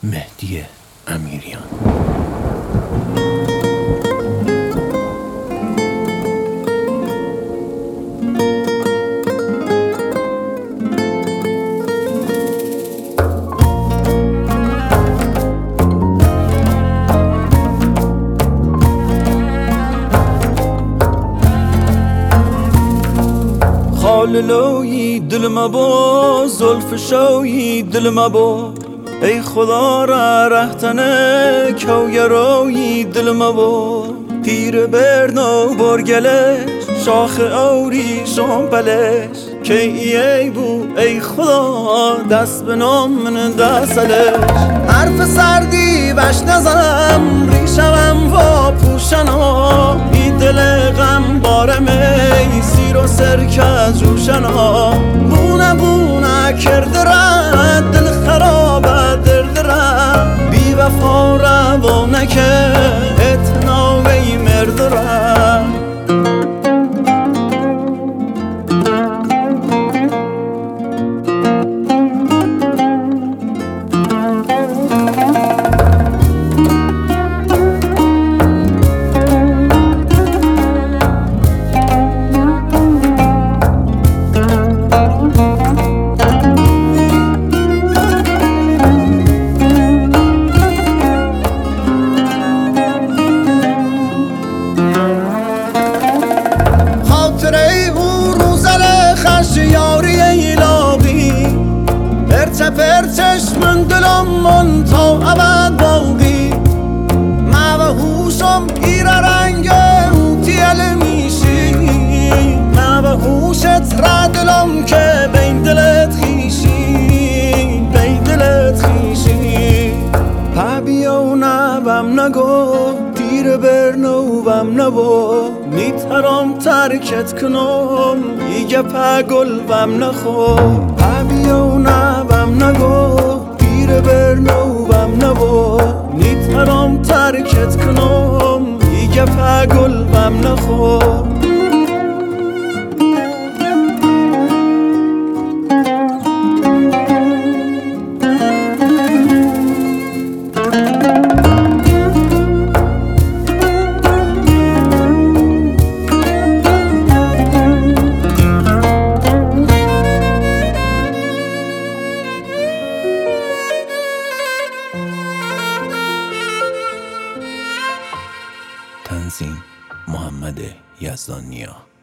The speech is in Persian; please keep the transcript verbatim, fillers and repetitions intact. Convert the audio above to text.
مهدی امیریان. خاللوی دل مبا، زلف شوی دل مبا، ای خدا را رهتنه کوگرایی دل مبا. پیر برنو برگلش شاخ اوری شنپلش، که ای بو ای خدا دست به نام من دستلش. حرف سردی بش نزنم ریشم و پوشنا، ای دل غم بارمی سیر و سرک از جوشنا. بونه بونه کرده رد دل خرابه درد رد، بی وفا روانه که اتناوی مرد رد. پرچش من دلم من تا ابد باقی، ما و هوشم ایره رنگ اوتیل میشی. ما و هوشت را دلم که بین دلت خیشی، بین دلت خیشی. پا بیاو نبم نگو دیر برنوبم نبو، میترم ترکت کنم ایگه پا گلبم نخو. پا بیاو نبم نگو دیر برنوبم نبو، میترم ترکت کنم ایگه پا گلبم نخو. تنظیم محمد یزدانیا.